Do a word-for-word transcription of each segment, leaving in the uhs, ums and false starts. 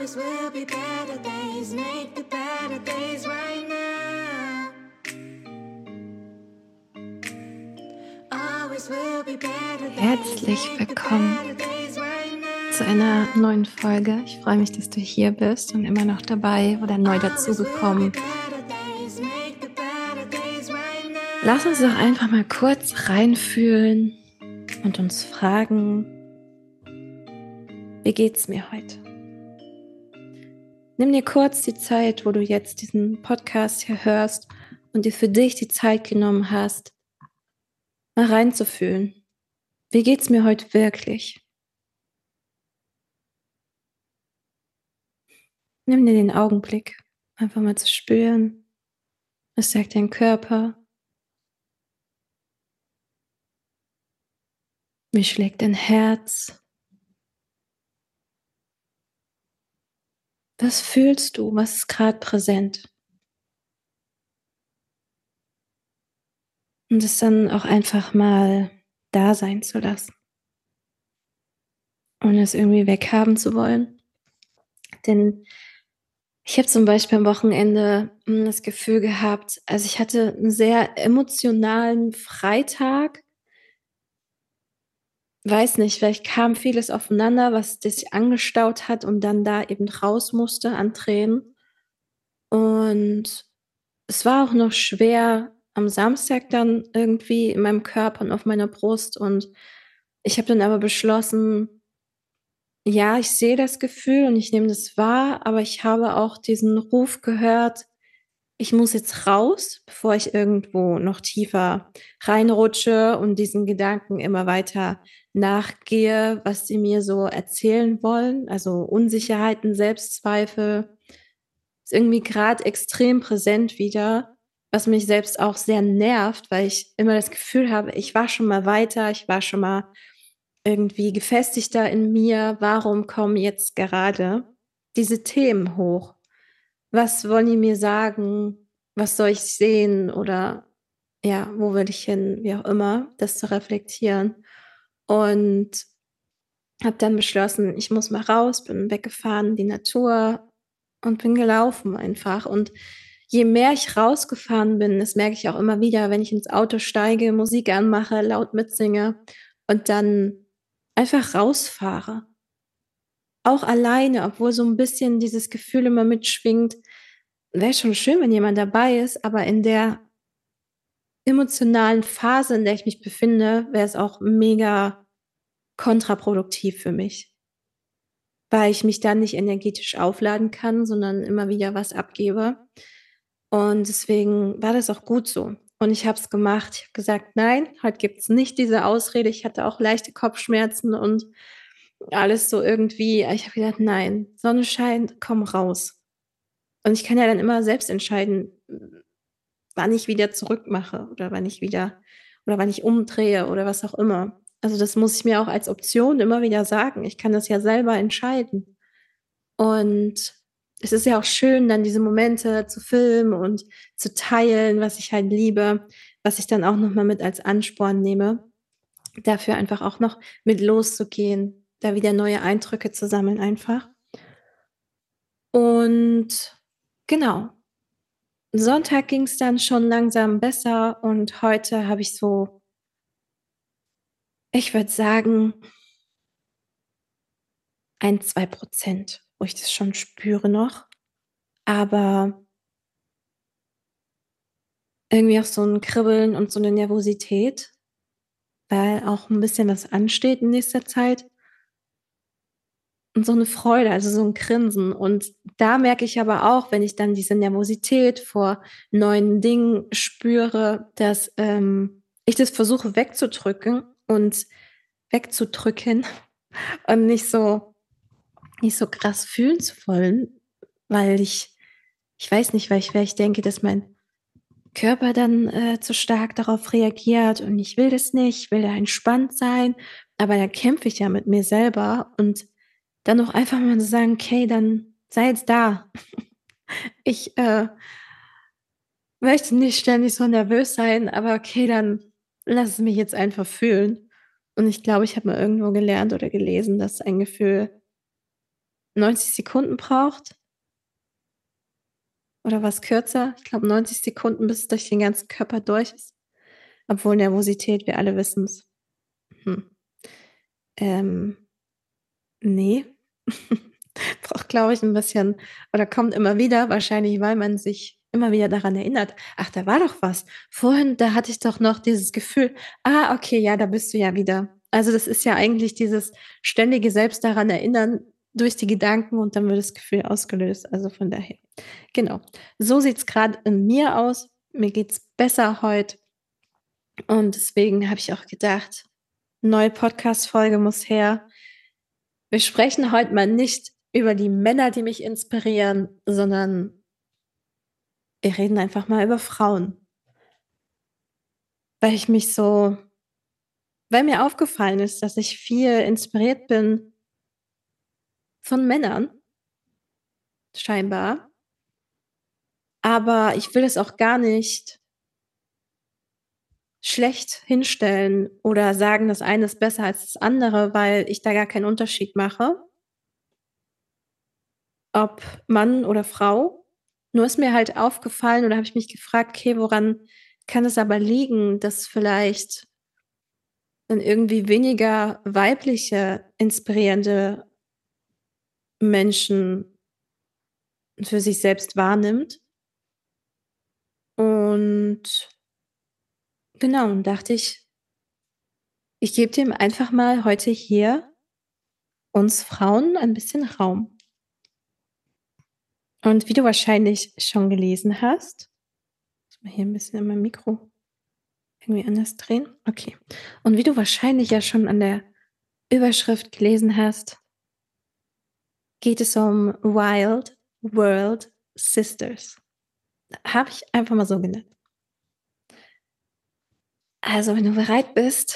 Always will be better days, make the better days right now. Always will be better days. Herzlich willkommen zu einer neuen Folge. Ich freue mich, dass du hier bist und immer noch dabei oder neu dazugekommen. Lass uns doch einfach mal kurz reinfühlen und uns fragen, wie geht's mir heute? Nimm dir kurz die Zeit, wo du jetzt diesen Podcast hier hörst und dir für dich die Zeit genommen hast, mal reinzufühlen. Wie geht's mir heute wirklich? Nimm dir den Augenblick, einfach mal zu spüren, was sagt dein Körper? Wie schlägt dein Herz? Was fühlst du? Was ist gerade präsent? Und es dann auch einfach mal da sein zu lassen, ohne es irgendwie weghaben zu wollen. Denn ich habe zum Beispiel am Wochenende mh, das Gefühl gehabt, also ich hatte einen sehr emotionalen Freitag. Weiß nicht, vielleicht kam vieles aufeinander, was sich angestaut hat und dann da eben raus musste an Tränen. Und es war auch noch schwer am Samstag dann irgendwie in meinem Körper und auf meiner Brust. Und ich habe dann aber beschlossen, ja, ich sehe das Gefühl und ich nehme das wahr, aber ich habe auch diesen Ruf gehört, ich muss jetzt raus, bevor ich irgendwo noch tiefer reinrutsche und diesen Gedanken immer weiter nachgehe, was sie mir so erzählen wollen. Also Unsicherheiten, Selbstzweifel ist irgendwie gerade extrem präsent wieder, was mich selbst auch sehr nervt, weil ich immer das Gefühl habe, ich war schon mal weiter, ich war schon mal irgendwie gefestigter in mir. Warum kommen jetzt gerade diese Themen hoch? Was wollen die mir sagen? Was soll ich sehen? Oder ja, wo will ich hin? Wie auch immer, das zu reflektieren. Und habe dann beschlossen, ich muss mal raus, bin weggefahren in die Natur und bin gelaufen einfach. Und je mehr ich rausgefahren bin, das merke ich auch immer wieder, wenn ich ins Auto steige, Musik anmache, laut mitsinge und dann einfach rausfahre. Auch alleine, obwohl so ein bisschen dieses Gefühl immer mitschwingt, wäre schon schön, wenn jemand dabei ist, aber in der emotionalen Phase, in der ich mich befinde, wäre es auch mega kontraproduktiv für mich, weil ich mich dann nicht energetisch aufladen kann, sondern immer wieder was abgebe. Und deswegen war das auch gut so. Und ich habe es gemacht. Ich habe gesagt: „Nein, heute gibt's nicht diese Ausrede." Ich hatte auch leichte Kopfschmerzen und alles so irgendwie. Ich habe gedacht: „Nein, Sonne scheint, komm raus." Und ich kann ja dann immer selbst entscheiden, wann ich wieder zurückmache oder wann ich wieder oder wann ich umdrehe oder was auch immer. Also, das muss ich mir auch als Option immer wieder sagen. Ich kann das ja selber entscheiden. Und es ist ja auch schön, dann diese Momente zu filmen und zu teilen, was ich halt liebe, was ich dann auch noch mal mit als Ansporn nehme, dafür einfach auch noch mit loszugehen, da wieder neue Eindrücke zu sammeln einfach. Und genau. Sonntag ging es dann schon langsam besser und heute habe ich so, ich würde sagen, ein zwei Prozent, wo ich das schon spüre noch, aber irgendwie auch so ein Kribbeln und so eine Nervosität, weil auch ein bisschen was ansteht in nächster Zeit und so eine Freude, also so ein Grinsen. Und da merke ich aber auch, wenn ich dann diese Nervosität vor neuen Dingen spüre, dass, ähm, ich das versuche wegzudrücken und wegzudrücken und nicht so nicht so krass fühlen zu wollen, weil ich ich weiß nicht, weil ich weil ich denke, dass mein Körper dann, äh, zu stark darauf reagiert und ich will das nicht, ich will da entspannt sein, aber dann kämpfe ich ja mit mir selber und dann auch einfach mal zu sagen: „Okay, dann sei jetzt da." Ich, äh, möchte nicht ständig so nervös sein, aber okay, dann lass es mich jetzt einfach fühlen. Und ich glaube, ich habe mal irgendwo gelernt oder gelesen, dass ein Gefühl neunzig Sekunden braucht oder was kürzer. Ich glaube neunzig Sekunden, bis es durch den ganzen Körper durch ist. Obwohl Nervosität, wir alle wissen's. Hm. Ähm, ne. Braucht, glaube ich, 'n bisschen oder kommt immer wieder, wahrscheinlich, weil man sich immer wieder daran erinnert: „Ach, da war doch was. Vorhin, da hatte ich doch noch dieses Gefühl. Ah, okay, ja, da bist du ja wieder.“ Also, das ist ja eigentlich dieses ständige selbst daran erinnern durch die Gedanken und dann wird das Gefühl ausgelöst. Also, von daher, genau. So sieht's grad in mir aus. Mir geht's besser heut. Und deswegen habe ich auch gedacht: „Neue Podcast-Folge muss her.“ Wir sprechen heut mal nicht über die Männer, die mich inspirieren, sondern wir reden einfach mal über Frauen. Weil ich mich so weil mir aufgefallen ist, dass ich viel inspiriert bin von Männern scheinbar. Aber ich will es auch gar nicht schlecht hinstellen oder sagen, das eine ist besser als das andere, weil ich da gar keinen Unterschied mache. Ob Mann oder Frau. Nur ist mir halt aufgefallen oder habe ich mich gefragt: „Okay, woran kann es aber liegen, dass vielleicht man irgendwie weniger weibliche, inspirierende Menschen für sich selbst wahrnimmt?“ Und genau, und dachte ich ich gebe dem einfach mal heute hier uns Frauen ein bisschen Raum. Und wie du wahrscheinlich schon gelesen hast muss mal hier 'n bisschen an meinem Mikro irgendwie anders drehen. Okay. Und wie du wahrscheinlich ja schon an der Überschrift gelesen hast geht es um Wild World Sisters. Habe ich einfach mal so genannt. Also, wenn du bereit bist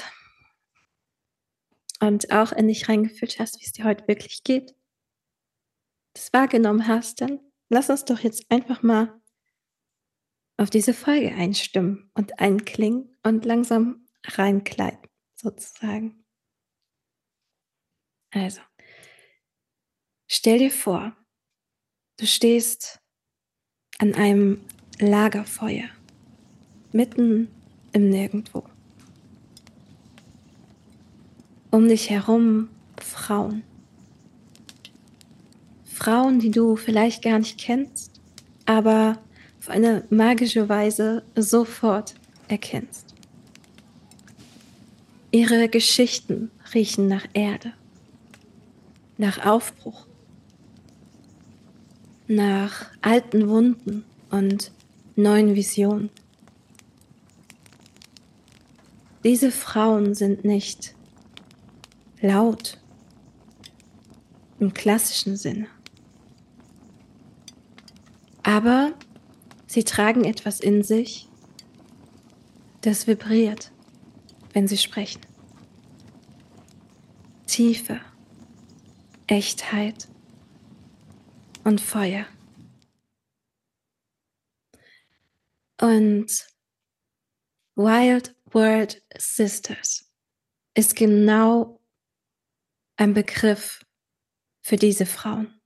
und auch in dich reingefühlt hast, wie's dir heute wirklich geht das wahrgenommen hast, dann lass uns doch jetzt einfach mal auf diese Folge einstimmen und einklingen und langsam reingleiten sozusagen. Also stell dir vor, du stehst an einem Lagerfeuer mitten im Nirgendwo. Um dich herum Frauen. Frauen, die du vielleicht gar nicht kennst, aber auf eine magische Weise sofort erkennst. Ihre Geschichten riechen nach Erde. Nach Aufbruch. Nach alten Wunden und neuen Visionen. Diese Frauen sind nicht laut im klassischen Sinne. Aber sie tragen etwas in sich, das vibriert, wenn sie sprechen. Tiefe, Echtheit und Feuer. Und Wild World Sisters ist genau ein Begriff für diese Frauen.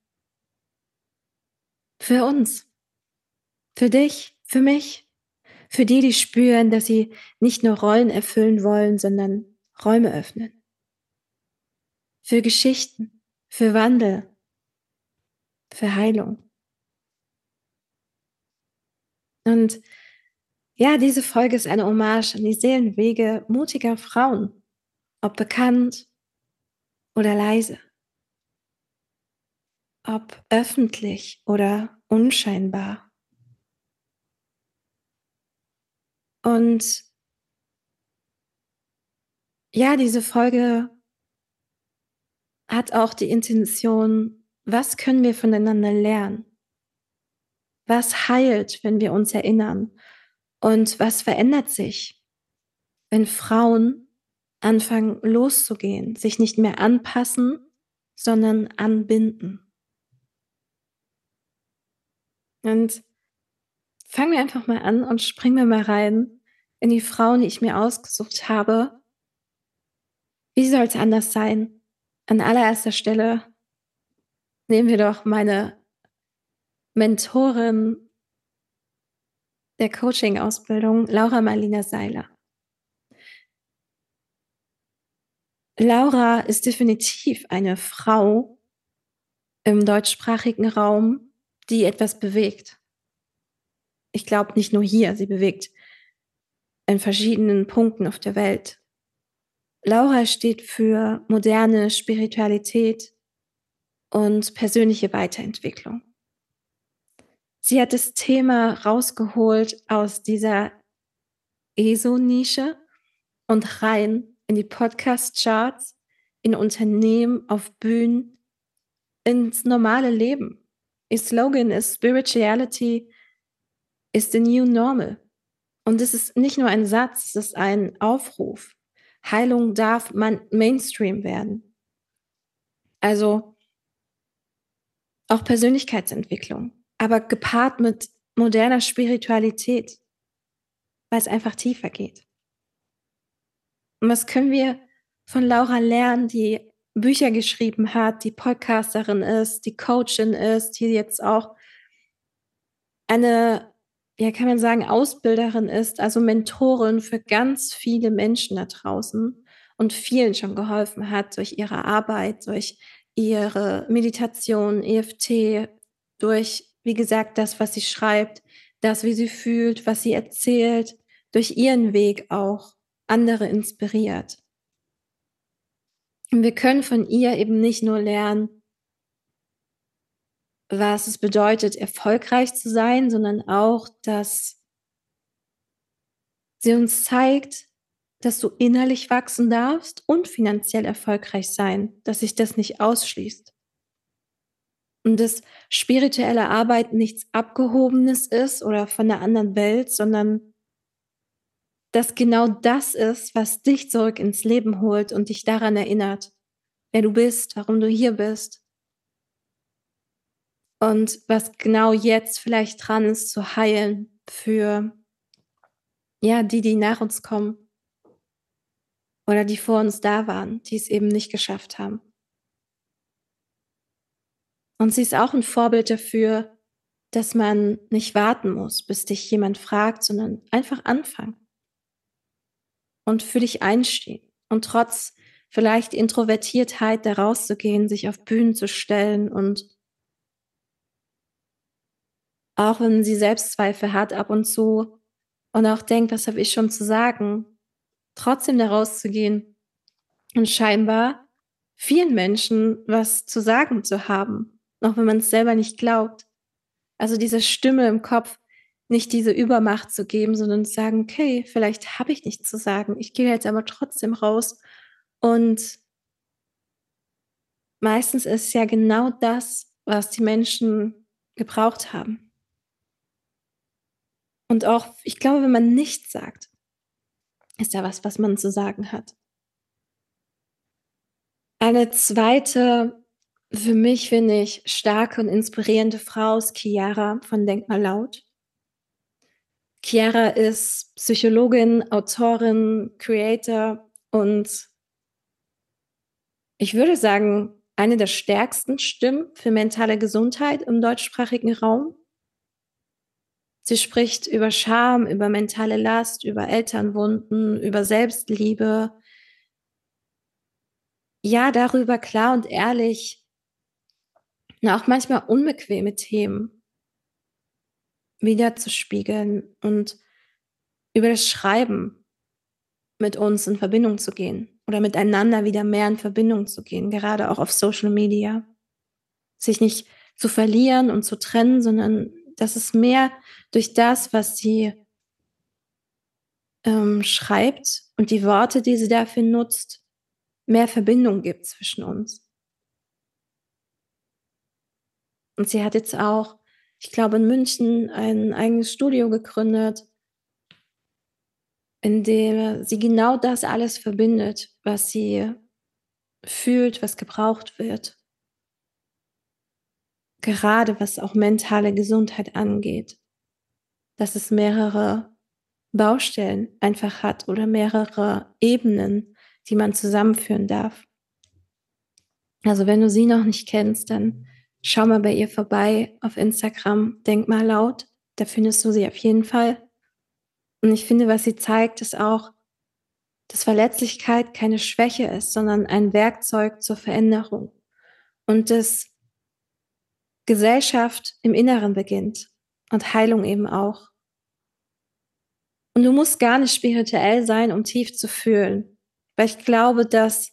Für uns. Für dich, für mich, für die, die spüren, dass sie nicht nur Rollen erfüllen wollen, sondern Räume öffnen. Für Geschichten, für Wandel. Für Heilung. Und ja, diese Folge ist eine Hommage an die Seelenwege mutiger Frauen, ob bekannt oder leise. Ob öffentlich oder unscheinbar. Und ja, diese Folge hat auch die Intention: Was können wir voneinander lernen? Was heilt, wenn wir uns erinnern? Und was verändert sich, wenn Frauen anfangen loszugehen, sich nicht mehr anpassen, sondern anbinden? Und fangen wir einfach mal an und springen wir mal rein in die Frauen, die ich mir ausgesucht habe. Wie soll's anders sein? An allererster Stelle nehmen wir doch meine Mentorin der Coaching-Ausbildung, Laura Marlina Seiler. Laura ist definitiv eine Frau im deutschsprachigen Raum, die etwas bewegt. Ich glaube nicht nur hier, sie bewegt in verschiedenen Punkten auf der Welt. Laura steht für moderne Spiritualität und persönliche Weiterentwicklung. Sie hat das Thema rausgeholt aus dieser E S O-Nische und rein in die Podcast-Charts, in Unternehmen, auf Bühnen, ins normale Leben. Ihr Slogan ist Spirituality is the new normal. Und es ist nicht nur ein Satz, es ist ein Aufruf. Heilung darf man Mainstream werden. Also auch Persönlichkeitsentwicklung, aber gepaart mit moderner Spiritualität, weil es einfach tiefer geht. Und was können wir von Laura lernen, die Bücher geschrieben hat, die Podcasterin ist, die Coachin ist, die jetzt auch eine, ja, kann man sagen, Ausbilderin ist, also Mentorin für ganz viele Menschen da draußen und vielen schon geholfen hat durch ihre Arbeit, durch ihre Meditation, E F T, durch, wie gesagt, das, was sie schreibt, das, wie sie fühlt, was sie erzählt, durch ihren Weg auch andere inspiriert. Und wir können von ihr eben nicht nur lernen, was es bedeutet, erfolgreich zu sein, sondern auch, dass sie uns zeigt, dass du innerlich wachsen darfst und finanziell erfolgreich sein, dass sich das nicht ausschließt. Und dass spirituelle Arbeit nichts Abgehobenes ist oder von der anderen Welt, sondern dass genau das ist, was dich zurück ins Leben holt und dich daran erinnert, wer du bist, warum du hier bist. Und was genau jetzt vielleicht dran ist zu heilen für, ja, die, die nach uns kommen oder die vor uns da waren, die es eben nicht geschafft haben. Und sie ist auch ein Vorbild dafür, dass man nicht warten muss, bis dich jemand fragt, sondern einfach anfangen und für dich einstehen. Und trotz vielleicht Introvertiertheit da rauszugehen, sich auf Bühnen zu stellen und auch wenn sie Selbstzweifel hat ab und zu und auch denkt, was habe ich schon zu sagen, trotzdem da rauszugehen und scheinbar vielen Menschen was zu sagen zu haben, auch wenn man es selber nicht glaubt. Also diese Stimme im Kopf, nicht diese Übermacht zu geben, sondern zu sagen, okay, vielleicht habe ich nichts zu sagen, ich gehe jetzt aber trotzdem raus. Und meistens ist es ja genau das, was die Menschen gebraucht haben. Und auch, ich glaube, wenn man nichts sagt, ist ja was, was man zu sagen hat. Eine zweite, für mich finde ich, starke und inspirierende Frau ist Chiara von Denk mal laut. Chiara ist Psychologin, Autorin, Creator und ich würde sagen, eine der stärksten Stimmen für mentale Gesundheit im deutschsprachigen Raum. Sie spricht über Scham, über mentale Last, über Elternwunden, über Selbstliebe. Ja, darüber klar und ehrlich, auch manchmal unbequeme Themen wiederzuspiegeln und über das Schreiben mit uns in Verbindung zu gehen oder miteinander wieder mehr in Verbindung zu gehen, gerade auch auf Social Media. Sich nicht zu verlieren und zu trennen, sondern dass es mehr durch das, was sie ähm, schreibt und die Worte, die sie dafür nutzt, mehr Verbindung gibt zwischen uns. Und sie hat jetzt auch, ich glaube, in München ein eigenes Studio gegründet, in dem sie genau das alles verbindet, was sie fühlt, was gebraucht wird. Gerade was auch mentale Gesundheit angeht. Dass es mehrere Baustellen einfach hat oder mehrere Ebenen, die man zusammenführen darf. Also wenn du sie noch nicht kennst, dann Schau mal bei ihr vorbei auf Instagram, denk mal laut, da findest du sie auf jeden Fall. Und ich finde, was sie zeigt, ist auch, dass Verletzlichkeit keine Schwäche ist, sondern ein Werkzeug zur Veränderung. Und dass Gesellschaft im Inneren beginnt und Heilung eben auch. Und du musst gar nicht spirituell sein, um tief zu fühlen. Weil ich glaube, dass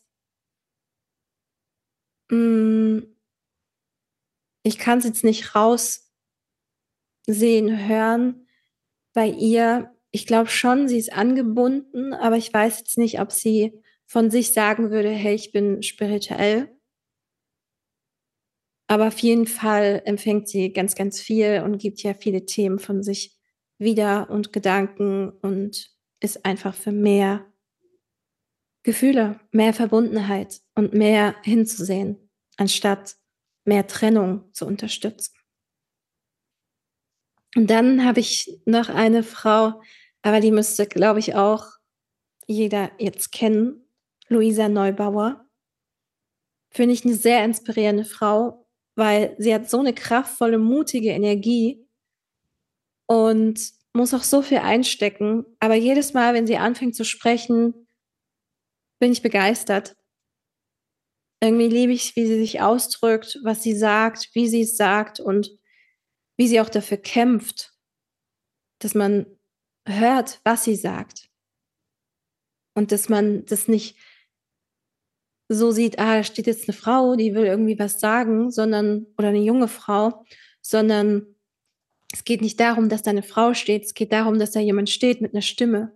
mh, ich kann es jetzt nicht raussehen, hören bei ihr. Ich glaube schon, sie ist angebunden, aber ich weiß jetzt nicht, ob sie von sich sagen würde, hey, ich bin spirituell. Aber auf jeden Fall empfängt sie ganz, ganz viel und gibt ja viele Themen von sich wieder und Gedanken und ist einfach für mehr Gefühle, mehr Verbundenheit und mehr hinzusehen, anstatt mehr Trennung zu unterstützen. Und dann habe ich noch eine Frau, aber die müsste, glaube ich, auch jeder jetzt kennen, Luisa Neubauer. Finde ich eine sehr inspirierende Frau, weil sie hat so eine kraftvolle, mutige Energie und muss auch so viel einstecken. Aber jedes Mal, wenn sie anfängt zu sprechen, bin ich begeistert. Irgendwie liebe ich, wie sie sich ausdrückt, was sie sagt, wie sie es sagt und wie sie auch dafür kämpft, dass man hört, was sie sagt. Und dass man das nicht so sieht, ah, da steht jetzt eine Frau, die will irgendwie was sagen, sondern, oder eine junge Frau, sondern es geht nicht darum, dass da eine Frau steht, es geht darum, dass da jemand steht mit einer Stimme,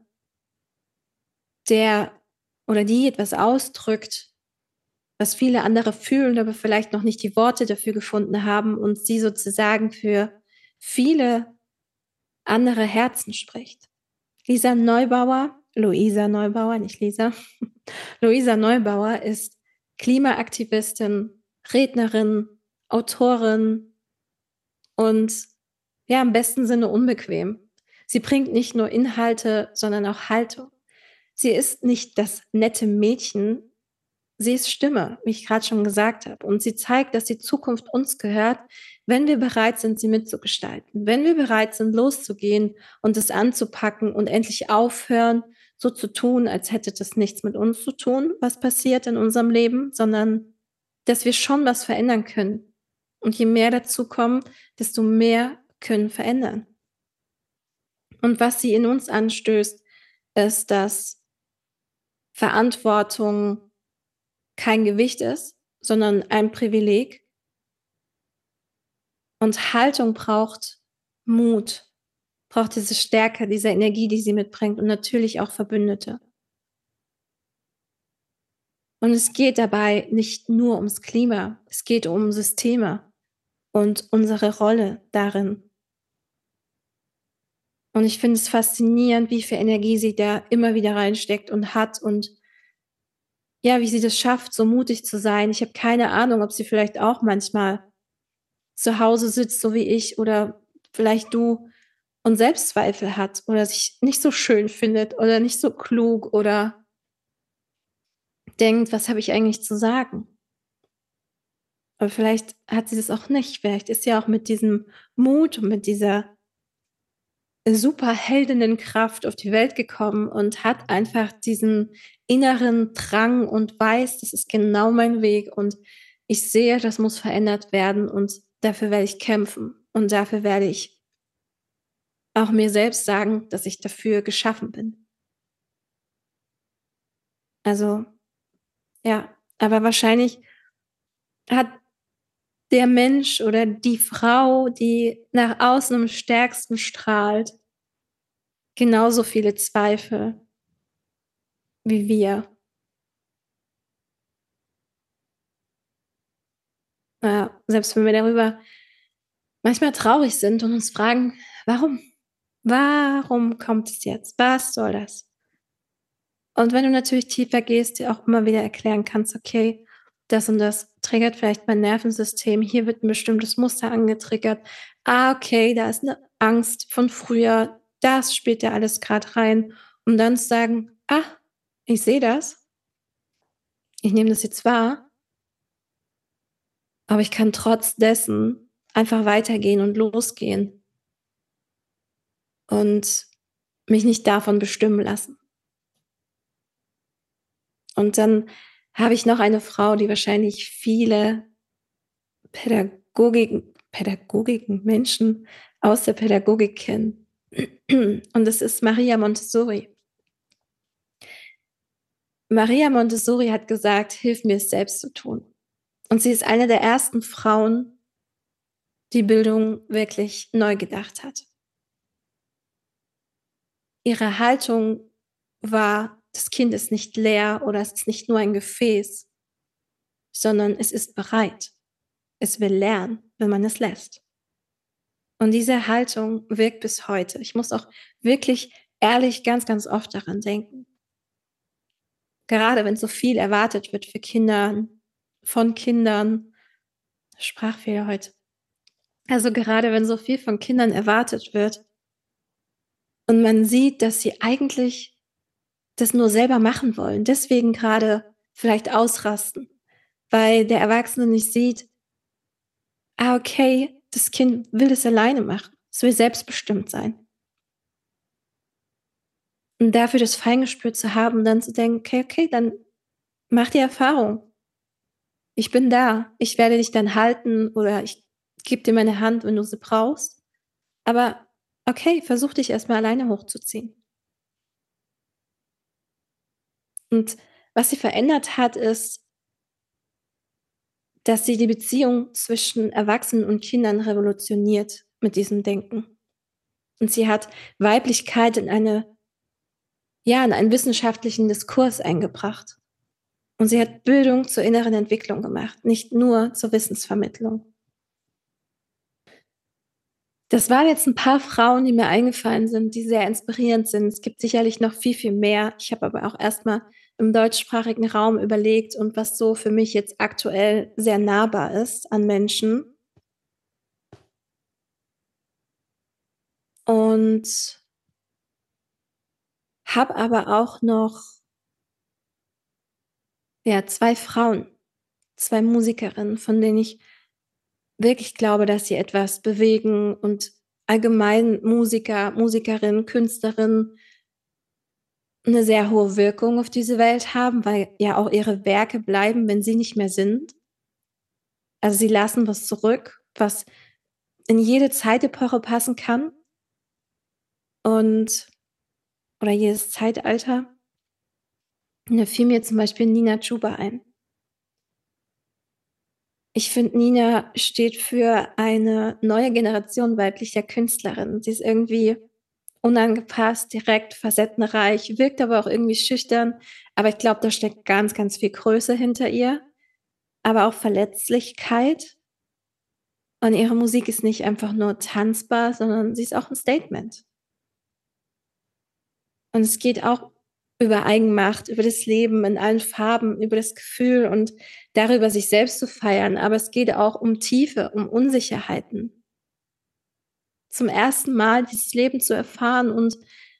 der oder die etwas ausdrückt, was viele andere fühlen, aber vielleicht noch nicht die Worte dafür gefunden haben und sie sozusagen für viele andere Herzen spricht. Lisa Neubauer, Luisa Neubauer, nicht Lisa, Luisa Neubauer ist Klimaaktivistin, Rednerin, Autorin und ja, im besten Sinne unbequem. Sie bringt nicht nur Inhalte, sondern auch Haltung. Sie ist nicht das nette Mädchen, sie ist Stimme, wie ich gerade schon gesagt habe. Und sie zeigt, dass die Zukunft uns gehört, wenn wir bereit sind, sie mitzugestalten. Wenn wir bereit sind, loszugehen und es anzupacken und endlich aufhören, so zu tun, als hätte das nichts mit uns zu tun, was passiert in unserem Leben, sondern dass wir schon was verändern können. Und je mehr dazu kommen, desto mehr können verändern. Und was sie in uns anstößt, ist, dass Verantwortung kein Gewicht ist, sondern ein Privileg. Und Haltung braucht Mut, braucht diese Stärke, diese Energie, die sie mitbringt und natürlich auch Verbündete. Und es geht dabei nicht nur ums Klima, es geht um Systeme und unsere Rolle darin. Und ich finde es faszinierend, wie viel Energie sie da immer wieder reinsteckt und hat und ja, wie sie das schafft, so mutig zu sein. Ich habe keine Ahnung, ob sie vielleicht auch manchmal zu Hause sitzt, so wie ich, oder vielleicht du, und Selbstzweifel hat oder sich nicht so schön findet oder nicht so klug oder denkt, was habe ich eigentlich zu sagen? Aber vielleicht hat sie das auch nicht. Vielleicht ist sie auch mit diesem Mut und mit dieser Superheldinnenkraft auf die Welt gekommen und hat einfach diesen inneren Drang und weiß, das ist genau mein Weg und ich sehe, das muss verändert werden und dafür werde ich kämpfen und dafür werde ich auch mir selbst sagen, dass ich dafür geschaffen bin. Also, ja, aber wahrscheinlich hat der Mensch oder die Frau, die nach außen am stärksten strahlt, genauso viele Zweifel wie wir. Ja, selbst wenn wir darüber manchmal traurig sind und uns fragen: „Warum? Warum kommt es jetzt? Was soll das?“ Und wenn du natürlich tiefer gehst, dir auch immer wieder erklären kannst: „Okay, das und das triggert vielleicht mein Nervensystem. Hier wird ein bestimmtes Muster angetriggert. Ah, okay, da ist eine Angst von früher. Das spielt ja alles gerade rein.“ Um dann zu sagen: „Ah, ich sehe das. Ich nehme das jetzt wahr Aber ich kann trotz dessen einfach weitergehen und losgehen und mich nicht davon bestimmen lassen. Und dann habe ich noch eine Frau, die wahrscheinlich viele Pädagogiken Pädagogiken, Menschen aus der Pädagogik kennen. Und das ist Maria Montessori. Maria Montessori hat gesagt: „Hilf mir, es selbst zu tun.“ Und sie ist eine der ersten Frauen, die Bildung wirklich neu gedacht hat. Ihre Haltung war: Das Kind ist nicht leer oder es ist nicht nur ein Gefäß, sondern es ist bereit. Es will lernen, wenn man es lässt. Und diese Haltung wirkt bis heute. Ich muss auch wirklich ehrlich ganz, ganz oft daran denken. Gerade wenn so viel erwartet wird für Kinder, von Kindern, Sprachfehler heute. Also gerade wenn so viel von Kindern erwartet wird und man sieht, dass sie eigentlich das nur selber machen wollen, deswegen gerade vielleicht ausrasten, weil der Erwachsene nicht sieht: „Ah, okay, das Kind will es alleine machen. Es will selbstbestimmt sein.“ Und dafür das Feingespür zu haben, dann zu denken: „Okay, okay, dann mach die Erfahrung. Ich bin da. Ich werde dich dann halten oder ich gebe dir meine Hand, wenn du sie brauchst. Aber okay, versuch dich erst mal alleine hochzuziehen.“ Und was sie verändert hat, ist dass sie die Beziehung zwischen Erwachsenen und Kindern revolutioniert mit diesem Denken. Und sie hat Weiblichkeit in eine ja, in einen wissenschaftlichen Diskurs eingebracht. Und sie hat Bildung zur inneren Entwicklung gemacht, nicht nur zur Wissensvermittlung. Das waren jetzt ein paar Frauen, die mir eingefallen sind, die sehr inspirierend sind. Es gibt sicherlich noch viel, viel mehr. Ich habe aber auch erst mal im deutschsprachigen Raum überlegt und was so für mich jetzt aktuell sehr nahbar ist an Menschen. Und habe aber auch noch ja, zwei Frauen, zwei Musikerinnen, von denen ich wirklich glaube, dass sie etwas bewegen und allgemein Musiker, Musikerinnen, Künstlerinnen 'ne sehr hohe Wirkung auf diese Welt haben, weil ja auch ihre Werke bleiben, wenn sie nicht mehr sind. Also, sie lassen was zurück, was in jede Zeitepoche passen kann und oder jedes Zeitalter. Und da fiel mir zum Beispiel Nina Chuba ein. Ich finde, Nina steht für eine neue Generation weiblicher Künstlerinnen. Sie ist irgendwie unangepasst, direkt, facettenreich, wirkt aber auch irgendwie schüchtern. Aber ich glaube, da steckt ganz, ganz viel Größe hinter ihr, aber auch Verletzlichkeit. Und ihre Musik ist nicht einfach nur tanzbar, sondern sie ist auch 'n Statement. Und es geht auch über Eigenmacht, über das Leben in allen Farben, über das Gefühl und darüber, sich selbst zu feiern. Aber es geht auch um Tiefe, um Unsicherheiten. Zum ersten Mal dieses Leben zu erfahren und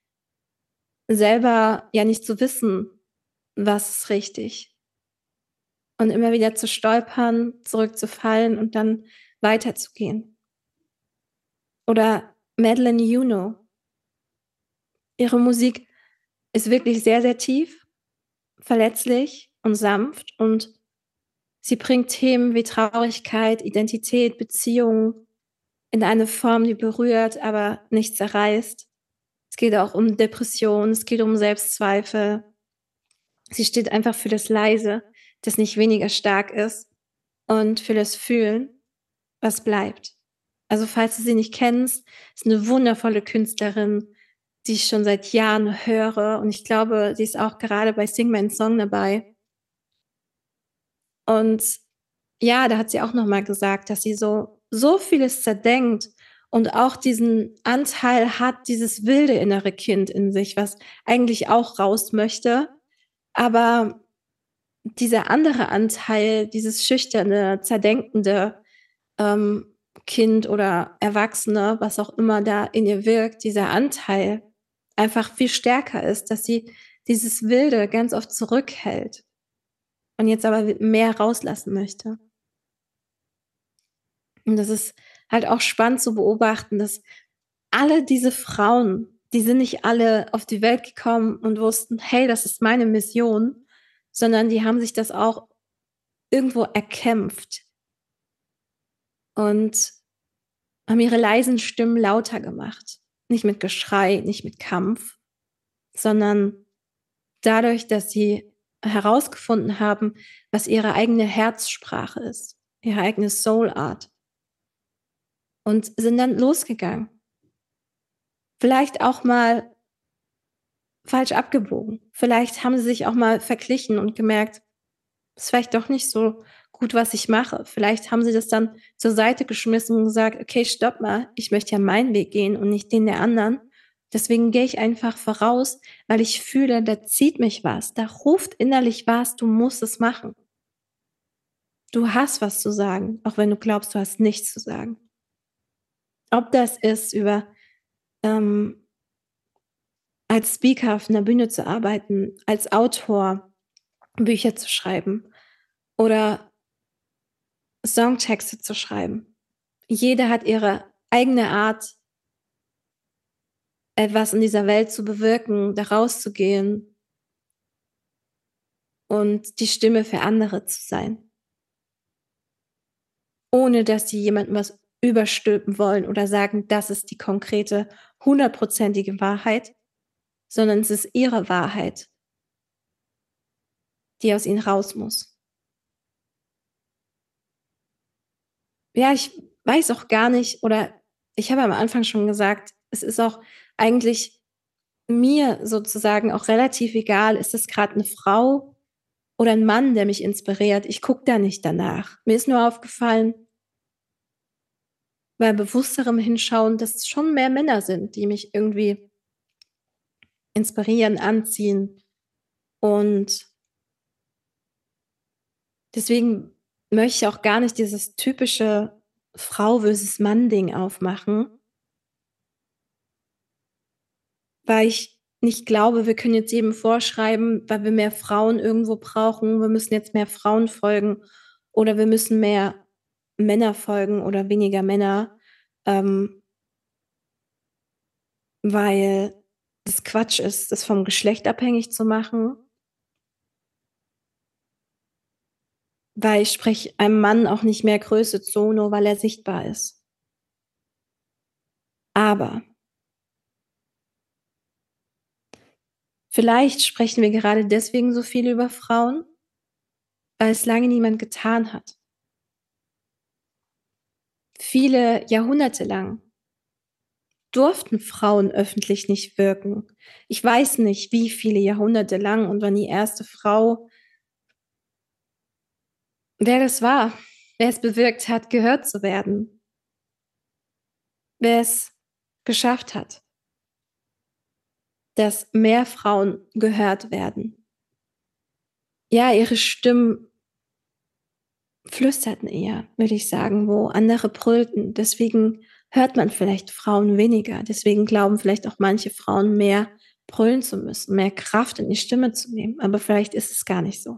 selber ja nicht zu wissen, was ist richtig. Und immer wieder zu stolpern, zurückzufallen und dann weiterzugehen. Oder Madeline Juno. Ihre Musik ist wirklich sehr, sehr tief, verletzlich und sanft und sie bringt Themen wie Traurigkeit, Identität, Beziehungen in eine Form, die berührt, aber nicht zerreißt. Es geht auch um Depressionen, es geht um Selbstzweifel. Sie steht einfach für das Leise, das nicht weniger stark ist und für das Fühlen, was bleibt. Also, falls du sie nicht kennst, ist 'ne wundervolle Künstlerin, die ich schon seit Jahren höre und ich glaube, sie ist auch gerade bei „Sing mein Song“ dabei. Und ja, da hat sie auch noch mal gesagt, dass sie so so vieles zerdenkt und auch diesen Anteil hat, dieses wilde innere Kind in sich, was eigentlich auch raus möchte. Aber dieser andere Anteil, dieses schüchterne, zerdenkende, ähm, Kind oder Erwachsene, was auch immer da in ihr wirkt, dieser Anteil einfach viel stärker ist, dass sie dieses Wilde ganz oft zurückhält und jetzt aber w mehr rauslassen möchte. Und das ist halt auch spannend zu beobachten, dass alle diese Frauen, die sind nicht alle auf die Welt gekommen und wussten: „Hey, das ist meine Mission“, sondern die haben sich das auch irgendwo erkämpft und haben ihre leisen Stimmen lauter gemacht. Nicht mit Geschrei, nicht mit Kampf, sondern dadurch, dass sie herausgefunden haben, was ihre eigene Herzsprache ist, ihre eigene Soul Art und sind dann losgegangen. Vielleicht auch mal falsch abgebogen. Vielleicht haben sie sich auch mal verglichen und gemerkt: „Ist vielleicht doch nicht so gut, was ich mache.“ Vielleicht haben sie das dann zur Seite geschmissen und gesagt: „Okay, stopp mal, ich möchte ja meinen Weg gehen und nicht den der anderen. Deswegen gehe ich einfach voraus, weil ich fühle, da zieht mich was, da ruft innerlich was, du musst es machen. Du hast was zu sagen, auch wenn du glaubst, du hast nichts zu sagen.“ Ob das ist, über ähm, als Speaker auf 'ner Bühne zu arbeiten, als Autor Bücher zu schreiben oder Songtexte zu schreiben. Jede hat ihre eigene Art, etwas in dieser Welt zu bewirken, da rauszugehen und die Stimme für andere zu sein, ohne dass sie jemandem was überstülpen wollen oder sagen, das ist die konkrete, hundertprozentige Wahrheit, sondern es ist ihre Wahrheit, die aus ihnen raus muss. Ja, ich weiß auch gar nicht oder ich habe am Anfang schon gesagt, es ist auch eigentlich mir sozusagen auch relativ egal, ist es grad 'ne Frau oder 'n Mann, der mich inspiriert. Ich gucke da nicht danach. Mir ist nur aufgefallen bei bewussterem Hinschauen, dass es schon mehr Männer sind, die mich irgendwie inspirieren, anziehen. Und deswegen möchte ich auch gar nicht dieses typische Frau versus Mann-Ding aufmachen weil ich nicht glaube, wir können jetzt jedem vorschreiben, weil wir mehr Frauen irgendwo brauchen, wir müssen jetzt mehr Frauen folgen oder wir müssen mehr Männer folgen oder weniger Männer, ähm weil es Quatsch ist, das vom Geschlecht abhängig zu machen. Weil ich spreche einem Mann auch nicht mehr Größe zu, nur weil er sichtbar ist. Aber vielleicht sprechen wir gerade deswegen so viel über Frauen weil es lange niemand getan hat. Viele Jahrhunderte lang durften Frauen öffentlich nicht wirken. Ich weiß nicht, wie viele Jahrhunderte lang und wann die erste Frau wer das war, wer es bewirkt hat, gehört zu werden. Wer es geschafft hat dass mehr Frauen gehört werden. Ja, ihre Stimmen flüsterten eher, würde ich sagen, wo andere brüllten. Deswegen hört man vielleicht Frauen weniger. Deswegen glauben vielleicht auch manche Frauen mehr brüllen zu müssen, mehr Kraft in die Stimme zu nehmen, aber vielleicht ist es gar nicht so.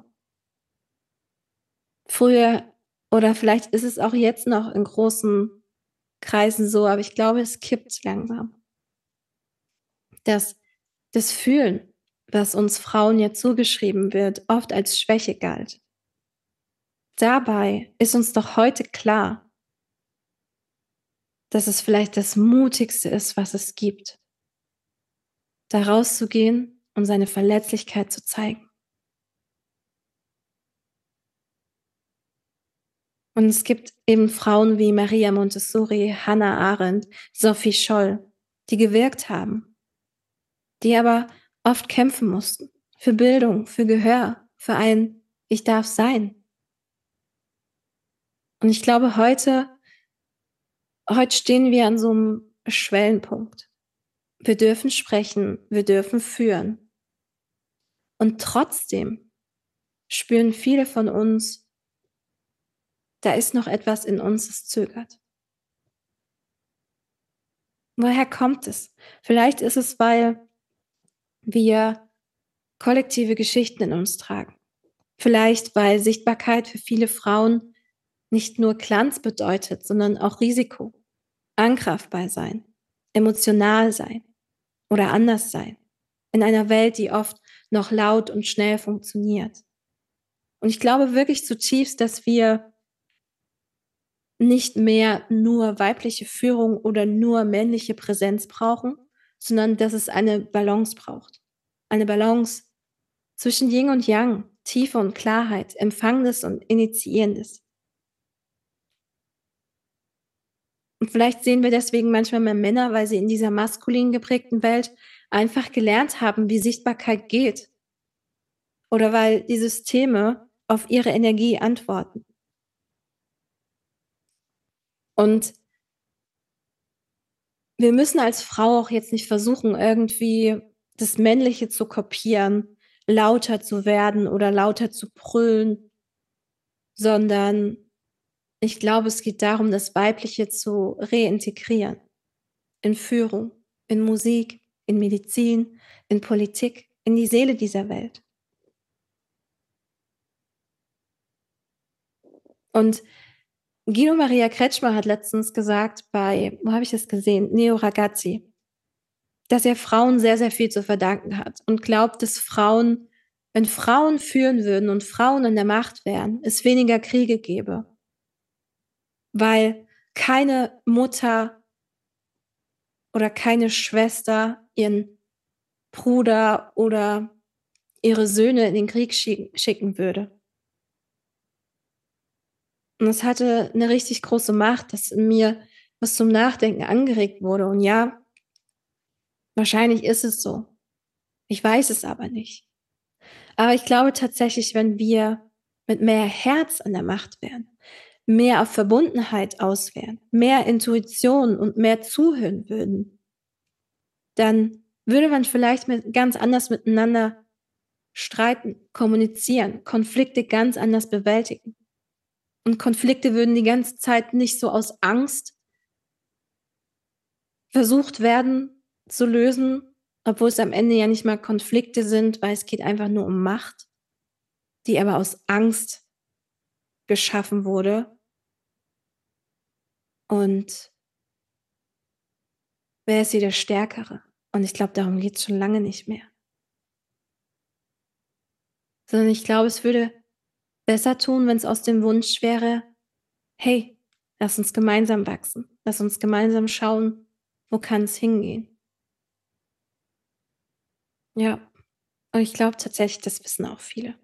Früher oder vielleicht ist es auch jetzt noch in großen Kreisen so, aber ich glaube, es kippt langsam. Dass das Fühlen, was uns Frauen ja zugeschrieben wird, oft als Schwäche galt. Dabei ist uns doch heute klar dass es vielleicht das Mutigste ist, was es gibt. Da rauszugehen und seine Verletzlichkeit zu zeigen. Und es gibt eben Frauen wie Maria Montessori, Hannah Arendt, Sophie Scholl, die gewirkt haben. Die aber oft kämpfen mussten. Für Bildung, für Gehör, für ein „Ich darf sein“. Und ich glaube, heute heute stehen wir an so 'nem Schwellenpunkt. Wir dürfen sprechen, wir dürfen führen. Und trotzdem spüren viele von uns da ist noch etwas in uns, das zögert. Woher kommt es? Vielleicht ist es, weil wir kollektive Geschichten in uns tragen. Vielleicht, weil Sichtbarkeit für viele Frauen nicht nur Glanz bedeutet, sondern auch Risiko, angreifbar sein, emotional sein oder anders sein. In einer Welt, die oft noch laut und schnell funktioniert. Und ich glaube wirklich zutiefst, dass wir nicht mehr nur weibliche Führung oder nur männliche Präsenz brauchen, sondern dass es eine Balance braucht. Eine Balance zwischen Yin und Yang, Tiefe und Klarheit, Empfangendes und Initiierendes. Und vielleicht sehen wir deswegen manchmal mehr Männer, weil sie in dieser maskulin geprägten Welt einfach gelernt haben, wie Sichtbarkeit geht. Oder weil die Systeme auf ihre Energie antworten. Und wir müssen als Frau auch jetzt nicht versuchen, irgendwie das Männliche zu kopieren, lauter zu werden oder lauter zu brüllen, sondern ich glaube, es geht darum, das Weibliche zu reintegrieren. In Führung, in Musik, in Medizin, in Politik, in die Seele dieser Welt. Und Guido Maria Kretschmer hat letztens gesagt bei, wo habe ich das gesehen? Neo Ragazzi, dass er Frauen sehr, sehr viel zu verdanken hat und glaubt, dass Frauen, wenn Frauen führen würden und Frauen an der Macht wären, es weniger Kriege gäbe. Weil keine Mutter oder keine Schwester ihren Bruder oder ihre Söhne in den Krieg schicken würde. Und es hatte eine richtig große Macht, dass in mir was zum Nachdenken angeregt wurde. Und ja, wahrscheinlich ist es so. Ich weiß es aber nicht. Aber ich glaube tatsächlich, wenn wir mit mehr Herz an der Macht wären, mehr auf Verbundenheit aus wären, mehr Intuition und mehr zuhören würden, dann würde man vielleicht mit, ganz anders miteinander streiten, kommunizieren, Konflikte ganz anders bewältigen. Und Konflikte würden die ganze Zeit nicht so aus Angst versucht werden zu lösen, obwohl es am Ende ja nicht mal Konflikte sind, weil es geht einfach nur um Macht, die aber aus Angst geschaffen wurde. Und wer ist hier der Stärkere? Und ich glaube, darum geht es schon lange nicht mehr. Sondern ich glaube, es würde besser tun, wenn es aus dem Wunsch wäre, hey, lass uns gemeinsam wachsen. Lass uns gemeinsam schauen, wo kann es hingehen. Ja, und ich glaube tatsächlich, das wissen auch viele.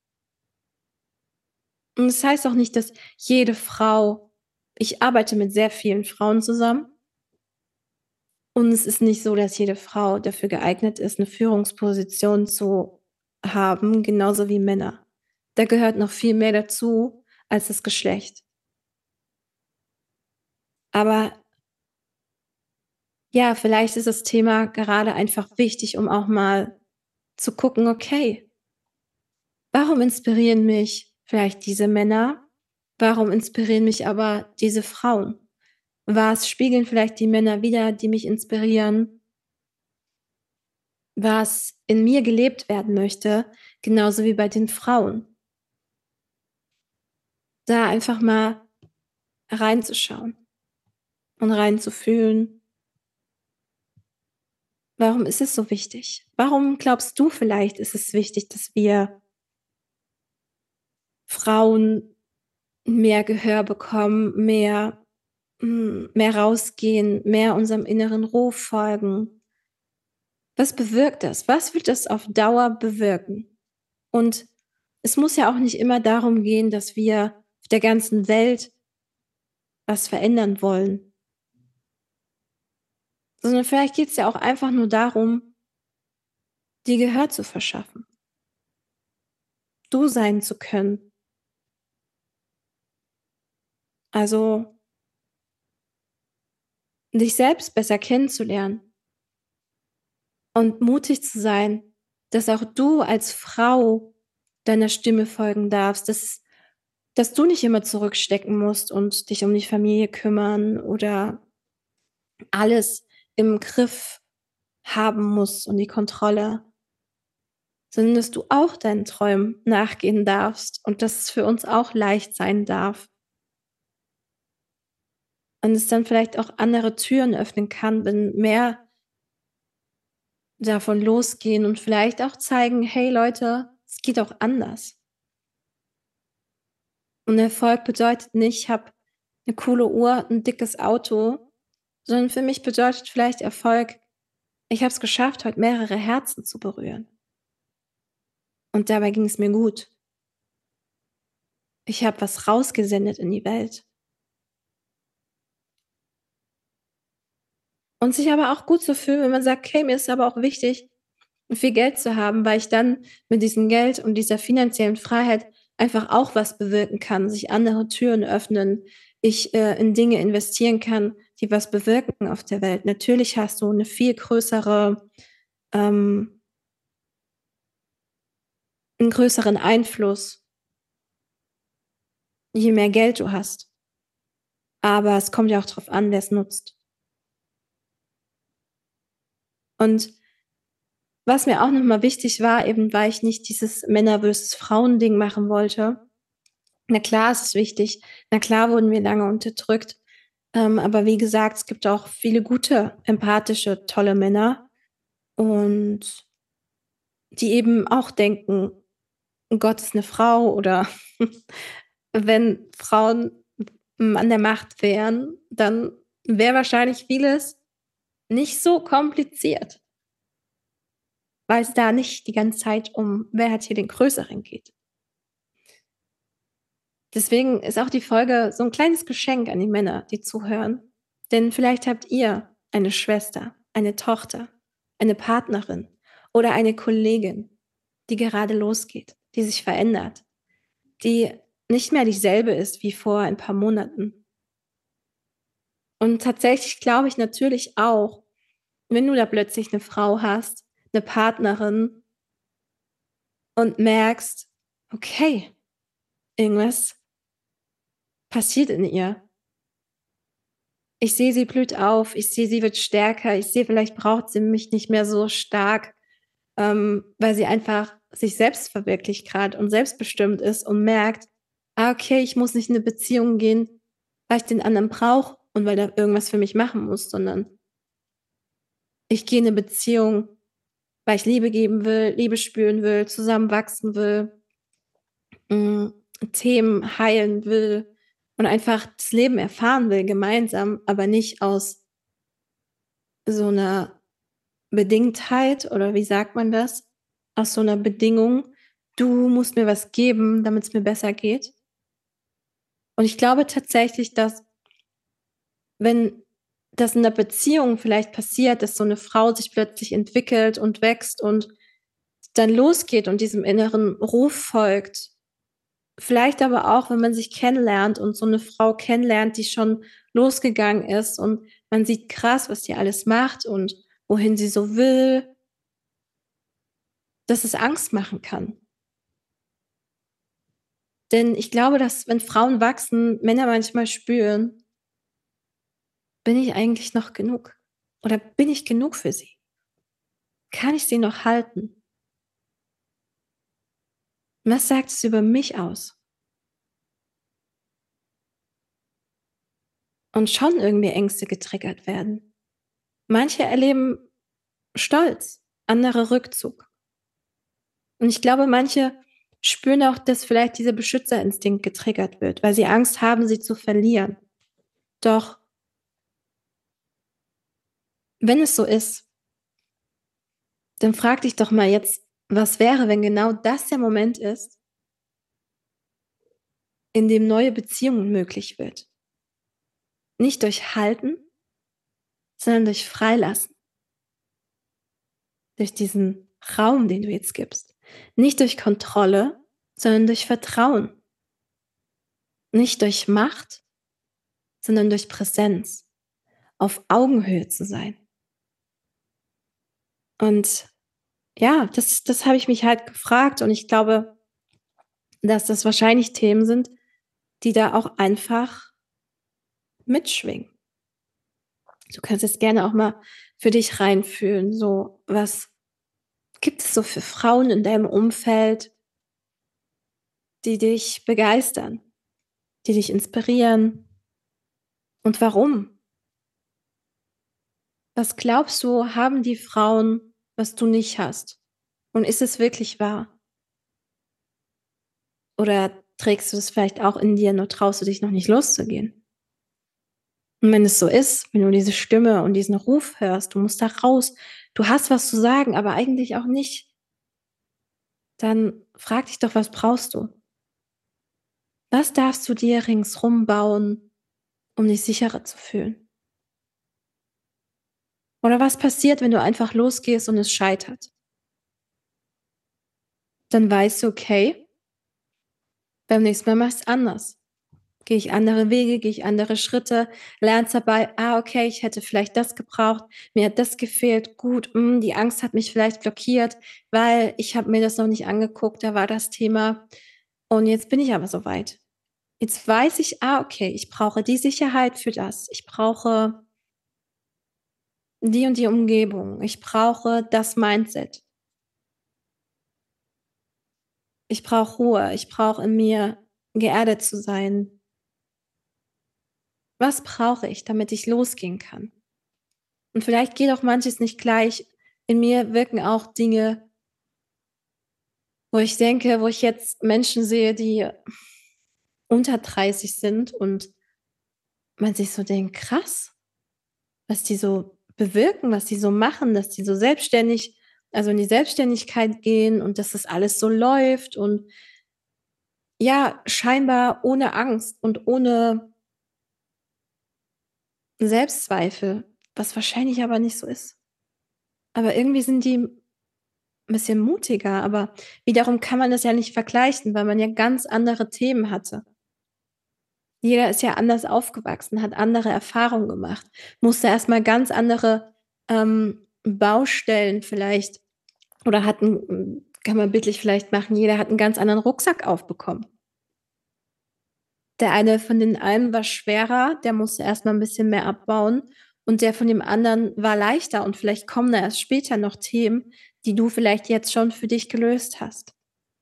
Und das heißt auch nicht, dass jede Frau, ich arbeite mit sehr vielen Frauen zusammen. Und es ist nicht so, dass jede Frau dafür geeignet ist, eine Führungsposition zu haben, genauso wie Männer. Da gehört noch viel mehr dazu als das Geschlecht. Aber ja, vielleicht ist das Thema gerade einfach wichtig, um auch mal zu gucken, okay, warum inspirieren mich vielleicht diese Männer? Warum inspirieren mich aber diese Frauen? Was spiegeln vielleicht die Männer wider, die mich inspirieren? Was in mir gelebt werden möchte, genauso wie bei den Frauen. Da einfach mal reinzuschauen und reinzufühlen. Warum ist es so wichtig? Warum glaubst du vielleicht, ist es wichtig, dass wir Frauen mehr Gehör bekommen, mehr, hm, mehr rausgehen, mehr unserem inneren Ruf folgen? Was bewirkt das? Was wird das auf Dauer bewirken? Und es muss ja auch nicht immer darum gehen, dass wir auf der ganzen Welt was verändern wollen. Sondern vielleicht geht es ja auch einfach nur darum, dir Gehör zu verschaffen. Du sein zu können. Also dich selbst besser kennenzulernen und mutig zu sein, dass auch du als Frau deiner Stimme folgen darfst, dass, dass du nicht immer zurückstecken musst und dich um die Familie kümmern oder alles im Griff haben musst und die Kontrolle, sondern dass du auch deinen Träumen nachgehen darfst und dass es für uns auch leicht sein darf. und es dann vielleicht auch andere Türen öffnen kann, wenn mehr davon losgehen und vielleicht auch zeigen: „Hey Leute, es geht auch anders.“ Und Erfolg bedeutet nicht, ich habe 'ne coole Uhr, 'n dickes Auto, sondern für mich bedeutet vielleicht Erfolg, ich habe es geschafft, heute mehrere Herzen zu berühren. Und dabei ging es mir gut. Ich habe was rausgesendet in die Welt. Und sich aber auch gut zu fühlen, wenn man sagt: „Okay, mir ist aber auch wichtig, viel Geld zu haben, weil ich dann mit diesem Geld und dieser finanziellen Freiheit einfach auch was bewirken kann, sich andere Türen öffnen, ich, äh, in Dinge investieren kann, die was bewirken auf der Welt.“ Natürlich hast du 'ne viel größere ähm 'n größeren Einfluss je mehr Geld du hast. Aber es kommt ja auch drauf an, wer's nutzt. Und was mir auch noch mal wichtig war, eben weil ich nicht dieses Männer versus Frauen-Ding machen wollte. Na klar, es ist wichtig. Na klar wurden wir lange unterdrückt. Ähm, aber wie gesagt, es gibt auch viele gute, empathische, tolle Männer und die eben auch denken: „Gott ist 'ne Frau“, oder wenn Frauen, hm, an der Macht wären, dann wäre wahrscheinlich vieles nicht so kompliziert. Weil's da nicht die ganze Zeit um wer hat hier den Größeren geht. Deswegen ist auch die Folge so 'n kleines Geschenk an die Männer, die zuhören. Denn vielleicht habt ihr eine Schwester, eine Tochter, eine Partnerin oder eine Kollegin, die gerade losgeht, die sich verändert, die nicht mehr dieselbe ist wie vor ein paar Monaten. Und tatsächlich glaube ich natürlich auch, wenn du da plötzlich 'ne Frau hast, 'ne Partnerin und merkst: „Okay, irgendwas passiert in ihr.“ Ich sehe, sie blüht auf. Ich sehe, sie wird stärker. Ich sehe, vielleicht braucht sie mich nicht mehr so stark, ähm, weil sie einfach sich selbst verwirklicht grad und selbstbestimmt ist und merkt: „Ah, okay, ich muss nicht in 'ne Beziehung gehen, weil ich den anderen brauche und weil der irgendwas für mich machen muss, sondern“ „ich gehe in 'ne Beziehung, weil ich Liebe geben will, Liebe spüren will, zusammen wachsen will, hm, Themen heilen will und einfach das Leben erfahren will gemeinsam, aber nicht aus“ „so 'ner Bedingtheit“, oder wie sagt man das? Aus so 'ner Bedingung: „Du musst mir was geben, damit's mir besser geht.“ Und ich glaube tatsächlich, dass wenn das in 'ner Beziehung vielleicht passiert, dass so 'ne Frau sich plötzlich entwickelt und wächst und dann losgeht und diesem inneren Ruf folgt. Vielleicht aber auch, wenn man sich kennenlernt und so 'ne Frau kennenlernt, die schon losgegangen ist und man sieht: „Krass, was die alles macht und wohin sie so will.“ Dass es Angst machen kann. Denn ich glaube, dass, wenn Frauen wachsen, Männer manchmal spüren „Bin ich eigentlich noch genug? Oder bin ich genug für sie? Kann ich sie noch halten?“ Was sagt es über mich aus? Und schon irgendwie Ängste getriggert werden. Manche erleben Stolz, andere Rückzug. Und ich glaube, manche spüren auch, dass vielleicht dieser Beschützerinstinkt getriggert wird, weil sie Angst haben, sie zu verlieren. Doch wenn es so ist dann frag dich doch mal jetzt: „Was wäre, wenn genau das der Moment ist“ „in dem neue Beziehungen möglich wird?“ Nicht durch Halten sondern durch Freilassen. Durch diesen Raum, den du jetzt gibst. Nicht durch Kontrolle, sondern durch Vertrauen. Nicht durch Macht, sondern durch Präsenz. Auf Augenhöhe zu sein. Und ja, das das habe ich mich halt gefragt und ich glaube dass das wahrscheinlich Themen sind, die da auch einfach mitschwingen. Du kannst jetzt gerne auch mal für dich reinfühlen, so, was gibt es so für Frauen in deinem Umfeld die dich begeistern, die dich inspirieren? Und warum? Was glaubst du, haben die Frauen, was du nicht hast? Und ist es wirklich wahr? Oder trägst du es vielleicht auch in dir, nur traust du dich noch nicht loszugehen? Und wenn es so ist, wenn du diese Stimme und diesen Ruf hörst, du musst da raus, du hast was zu sagen, aber eigentlich auch nicht, dann frag dich doch, was brauchst du? Was darfst du dir ringsrum bauen, um dich sicherer zu fühlen? Oder was passiert, wenn du einfach losgehst und es scheitert? Dann weißt du, okay, beim nächsten Mal mach ich's anders. Gehe ich andere Wege, gehe ich andere Schritte, lernst dabei, ah, okay, ich hätte vielleicht das gebraucht, mir hat das gefehlt, gut, hm, die Angst hat mich vielleicht blockiert, weil ich habe mir das noch nicht angeguckt, da war das Thema und jetzt bin ich aber so weit. Jetzt weiß ich, ah, okay, ich brauche die Sicherheit für das. Ich brauche die und die Umgebung. Ich brauche das Mindset. Ich brauche Ruhe. Ich brauche in mir geerdet zu sein. Was brauche ich, damit ich losgehen kann? Und vielleicht geht auch manches nicht gleich. In mir wirken auch Dinge, wo ich denke, wo ich jetzt Menschen sehe, die unter dreißig sind und man sich so denkt, krass, was die so bewirken, was die so machen, dass die so selbstständig, also in die Selbstständigkeit gehen und dass das alles so läuft und ja, scheinbar ohne Angst und ohne Selbstzweifel, was wahrscheinlich aber nicht so ist. Aber irgendwie sind die 'n bisschen mutiger, aber wiederum kann man das ja nicht vergleichen, weil man ja ganz andere Themen hatte. Jeder ist ja anders aufgewachsen, hat andere Erfahrungen gemacht, musste erst mal ganz andere, ähm, Baustellen vielleicht oder hat 'n hm, kann man bildlich vielleicht machen, jeder hat 'n ganz anderen Rucksack aufbekommen. Der eine von den einen war schwerer, der musste erst mal 'n bisschen mehr abbauen und der von dem anderen war leichter und vielleicht kommen da erst später noch Themen, die du vielleicht jetzt schon für dich gelöst hast.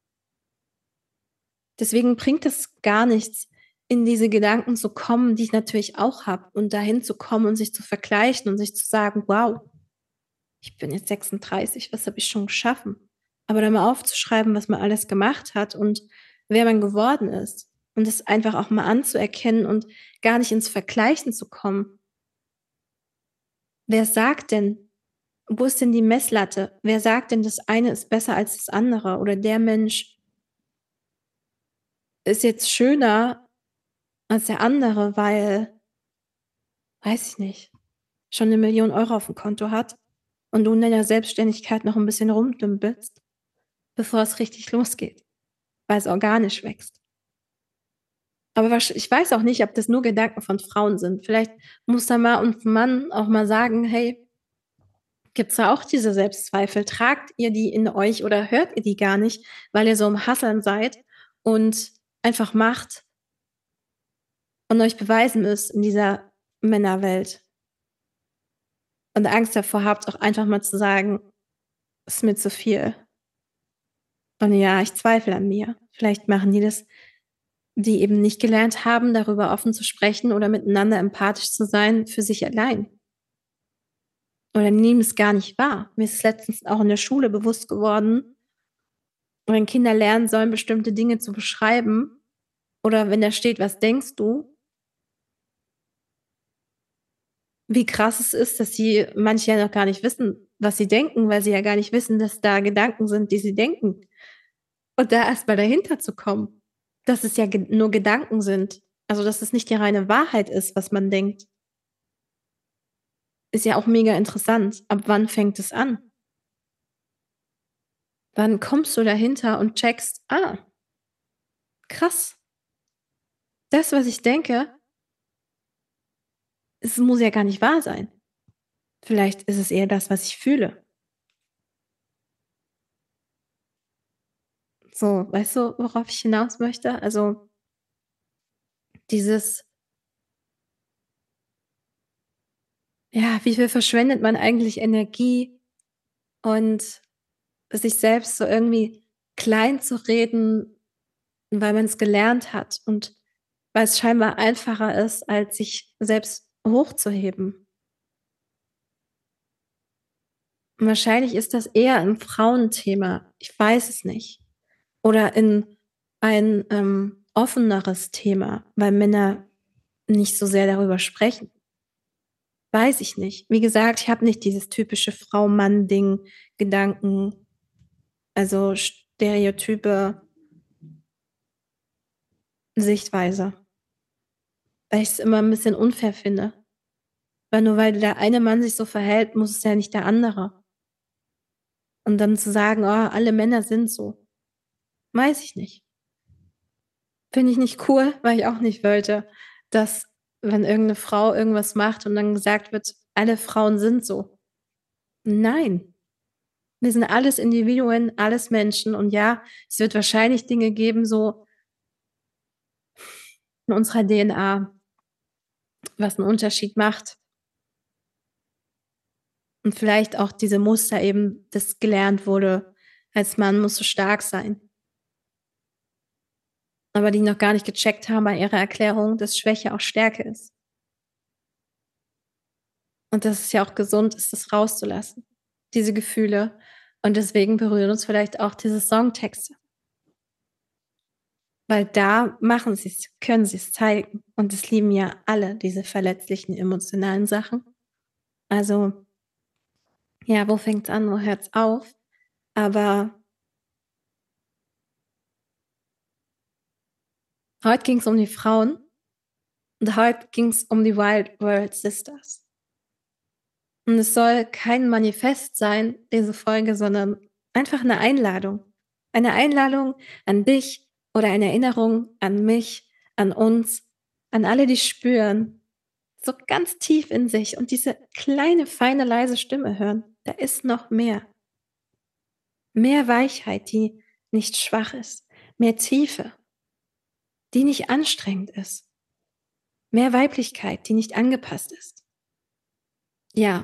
Deswegen bringt es gar nichts, in diese Gedanken zu kommen, die ich natürlich auch habe und dahin zu kommen und sich zu vergleichen und sich zu sagen: „Wow, ich bin jetzt sechsunddreißig, was habe ich schon geschaffen?“ Aber dann mal aufzuschreiben, was man alles gemacht hat und wer man geworden ist und das einfach auch mal anzuerkennen und gar nicht ins Vergleichen zu kommen. Wer sagt denn wo ist denn die Messlatte? Wer sagt denn, das eine ist besser als das andere oder der Mensch ist jetzt schöner als der andere, weil weiß ich nicht, schon 'ne Million Euro aufm Konto hat und du in deiner Selbstständigkeit noch 'n bisschen rumdümpelst, bevor es richtig losgeht, weil's organisch wächst. Aber wahrsch ich weiß auch nicht, ob das nur Gedanken von Frauen sind. Vielleicht muss da mal 'n Mann auch mal sagen: „Hey, gibt's da auch diese Selbstzweifel? Tragt ihr die in euch oder hört ihr die gar nicht, weil ihr so im Hasseln seid und einfach macht und euch beweisen müsst in dieser Männerwelt?“ Und Angst davor habt, auch einfach mal zu sagen: „Ist mir zu viel.“ Und ja, ich zweifle an mir. Vielleicht machen die das, die eben nicht gelernt haben, darüber offen zu sprechen oder miteinander empathisch zu sein, für sich allein. Oder nehmen es gar nicht wahr. Mir ist es letztens auch in der Schule bewusst geworden wenn Kinder lernen sollen, bestimmte Dinge zu beschreiben oder wenn da steht: „Was denkst du?“ Wie krass es ist, dass sie manche ja noch gar nicht wissen, was sie denken, weil sie ja gar nicht wissen, dass da Gedanken sind, die sie denken. Und da erst mal dahinter zu kommen, dass es ja ge nur Gedanken sind, also, dass es nicht die reine Wahrheit ist, was man denkt. Ist ja auch mega interessant. Ab wann fängt es an? Wann kommst du dahinter und checkst: „Ah“ „krass“ „das, was ich denke“ „es muss ja gar nicht wahr sein. Vielleicht ist es eher das, was ich fühle.“ So, weißt du, worauf ich hinaus möchte? Also dieses ja, wie viel verschwendet man eigentlich Energie und sich selbst so irgendwie kleinzureden, weil man's gelernt hat und weil es scheinbar einfacher ist, als sich selbst hochzuheben. Und wahrscheinlich ist das eher ein Frauenthema. Ich weiß es nicht. Oder in ein, ähm, offeneres Thema, weil Männer nicht so sehr darüber sprechen. Weiß ich nicht. Wie gesagt, ich habe nicht dieses typische Frau-Mann-Ding, Gedanken, also Stereotype Sichtweise, weil ich's immer 'n bisschen unfair finde. Weil nur weil der eine Mann sich so verhält, muss es ja nicht der andere. Und dann zu sagen: „Oh, alle Männer sind so.“ Weiß ich nicht. Finde ich nicht cool, weil ich auch nicht wollte, dass, wenn irgend 'ne Frau irgendwas macht und dann gesagt wird: „Alle Frauen sind so.“ Nein, wir sind alles Individuen, alles Menschen und ja, es wird wahrscheinlich Dinge geben, so in unserer D N A, was 'n Unterschied macht. Und vielleicht auch diese Muster eben, das gelernt wurde, als Mann musst du stark sein. Aber die noch gar nicht gecheckt haben bei ihrer Erklärung, dass Schwäche auch Stärke ist. Und dass es ja auch gesund ist, das rauszulassen, diese Gefühle. Und deswegen berühren uns vielleicht auch diese Songtexte. Weil da machen sie's können sie's zeigen. Und das lieben ja alle, diese verletzlichen emotionalen Sachen. Also ja, wo fängt's an, wo hört's auf? Aber heute ging's um die Frauen und heute ging's um die Wild World Sisters. Und es soll kein Manifest sein, diese Folge, sondern einfach 'ne Einladung. Eine Einladung an dich oder eine Erinnerung an mich, an uns, an alle, die spüren, so ganz tief in sich und diese kleine, feine, leise Stimme hören. Da ist noch mehr. Mehr Weichheit, die nicht schwach ist, mehr Tiefe, die nicht anstrengend ist. Mehr Weiblichkeit, die nicht angepasst ist. Ja.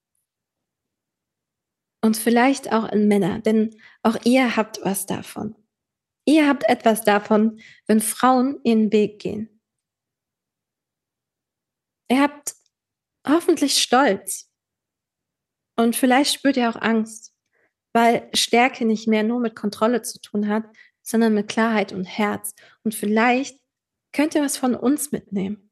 Und vielleicht auch an Männer, denn auch ihr habt was davon. Ihr habt etwas davon, wenn Frauen ihren Weg gehen. Ihr habt hoffentlich Stolz. Und vielleicht spürt ihr auch Angst, weil Stärke nicht mehr nur mit Kontrolle zu tun hat, sondern mit Klarheit und Herz. Und vielleicht könnt ihr was von uns mitnehmen.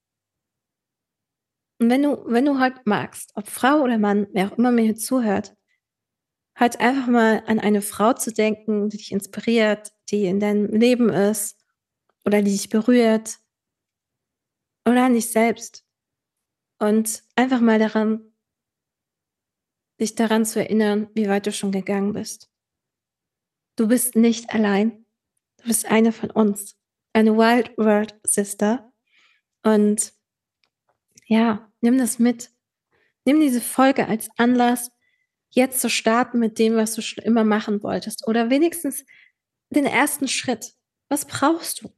Und wenn du wenn du heute magst, ob Frau oder Mann, wer auch immer mir hier zuhört, halt einfach mal an eine Frau zu denken, die dich inspiriert, die in deinem Leben ist oder die dich berührt oder an dich selbst. Und einfach mal daran dich daran zu erinnern, wie weit du schon gegangen bist. Du bist nicht allein. Du bist eine von uns, eine Wild World Sister. Und ja, nimm das mit. Nimm diese Folge als Anlass, jetzt zu starten mit dem, was du schon immer machen wolltest oder wenigstens den ersten Schritt. Was brauchst du?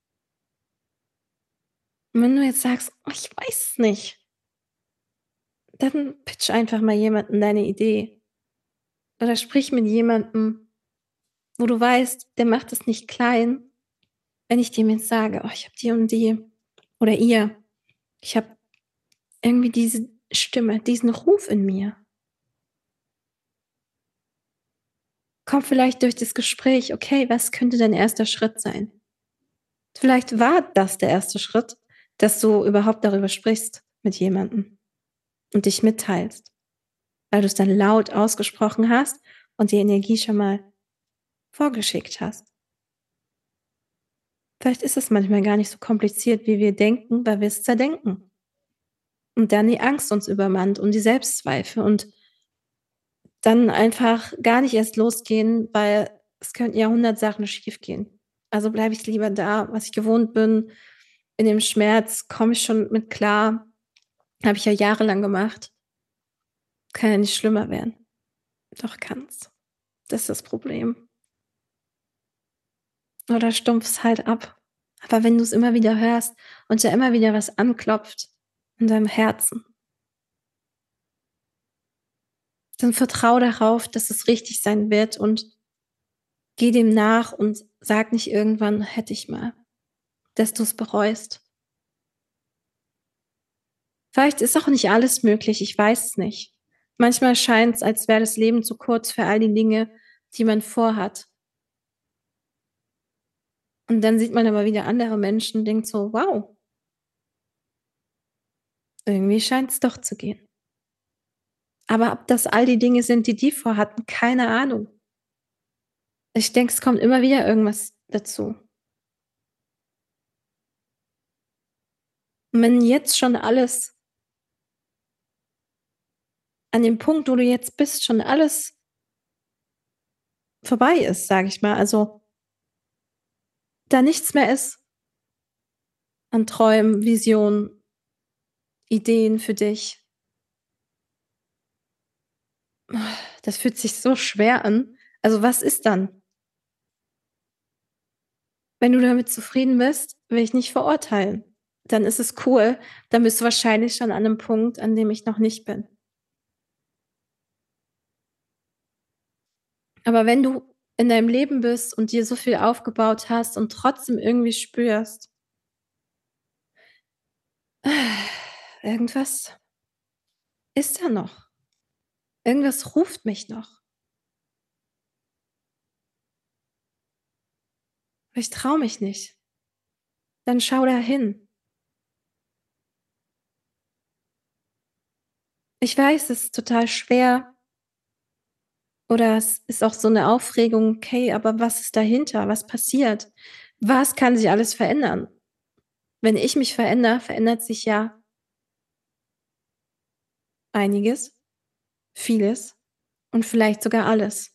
Und wenn du jetzt sagst: „Oh, ich weiß es nicht“ dann pitch einfach mal jemandem deine Idee. Oder sprich mit jemandem, wo du weißt, der macht es nicht klein, wenn ich dem jetzt sage: „Oh, ich habe die und die“ oder ihr: „Ich habe irgendwie diese Stimme, diesen Ruf in mir.“ Kommt vielleicht durch das Gespräch: „Okay, was könnte dein erster Schritt sein?“ Vielleicht war das der erste Schritt, dass du überhaupt darüber sprichst mit jemandem und dich mitteilst, weil du's dann laut ausgesprochen hast und die Energie schon mal vorgeschickt hast. Vielleicht ist es manchmal gar nicht so kompliziert, wie wir denken, weil wir's zerdenken. Und dann die Angst uns übermannt und die Selbstzweifel und dann einfach gar nicht erst losgehen, weil es könnten ja hundert Sachen schiefgehen. Also bleibe ich lieber da, was ich gewohnt bin. In dem Schmerz komme ich schon mit klar. Habe ich ja jahrelang gemacht. Kann ja nicht schlimmer werden. Doch kann's. Das ist das Problem. Oder stumpfst halt ab. Aber wenn du's immer wieder hörst und da immer wieder was anklopft in deinem Herzen dann vertraue darauf, dass es richtig sein wird und geh dem nach und sag nicht irgendwann: „Hätte ich mal.“ dass du's bereust. Vielleicht ist auch nicht alles möglich, ich weiß es nicht. Manchmal scheint's, als wäre das Leben zu kurz für all die Dinge, die man vorhat. Und dann sieht man aber wieder andere Menschen und denkt so: „Wow“ „irgendwie scheint's doch zu gehen.“ Aber ob das all die Dinge sind, die die vorhatten, keine Ahnung. Ich denke, es kommt immer wieder irgendwas dazu. Und wenn jetzt schon alles an dem Punkt, wo du jetzt bist, schon alles vorbei ist, sage ich mal, also da nichts mehr ist an Träumen, Visionen, Ideen für dich. Das fühlt sich so schwer an. Also, was ist dann? Wenn du damit zufrieden bist, will ich nicht verurteilen. Dann ist es cool, dann bist du wahrscheinlich schon an 'nem Punkt, an dem ich noch nicht bin. Aber wenn du in deinem Leben bist und dir so viel aufgebaut hast und trotzdem irgendwie spürst irgendwas ist da noch. Irgendwas ruft mich noch. Aber ich traue mich nicht. Dann schau da hin. Ich weiß, es ist total schwer oder es ist auch so 'ne Aufregung: „Okay, aber was ist dahinter? Was passiert? Was kann sich alles verändern?“ Wenn ich mich verändere, verändert sich ja einiges, vieles und vielleicht sogar alles.